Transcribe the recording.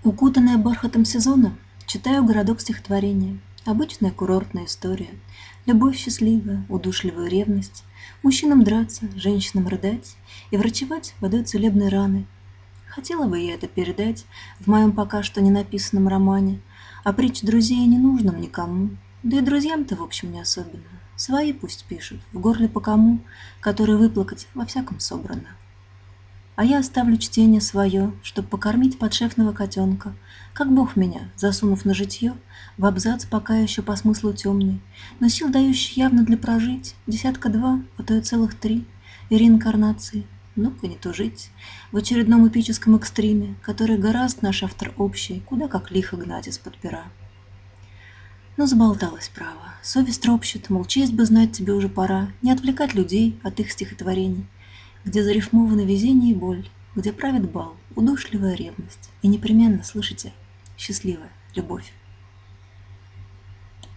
Укутанная бархатом сезона, читаю городок стихотворения. Обычная курортная история. Любовь счастливая, удушливая ревность. Мужчинам драться, женщинам рыдать и врачевать водой целебные раны. Хотела бы я это передать в моем пока что не написанном романе, а притч друзей не нужным никому. Да и друзьям-то, в общем, не особенно. Свои пусть пишут, в горле по кому, который выплакать во всяком собрано. А я оставлю чтение свое, чтоб покормить подшефного котенка, как Бог меня, засунув на житье, в абзац пока еще по смыслу темный, но сил дающий явно для прожить, десятка два, а то и целых три, и реинкарнации. Ну-ка не тужить в очередном эпическом экстриме, который гораст наш автор общий, куда как лихо гнать из-под пера. Но заболталась, право. Совесть ропщет, мол, честь бы знать тебе уже пора, не отвлекать людей от их стихотворений, где зарифмовано везение и боль, где правит бал, удушливая ревность и непременно, слышите, счастливая любовь.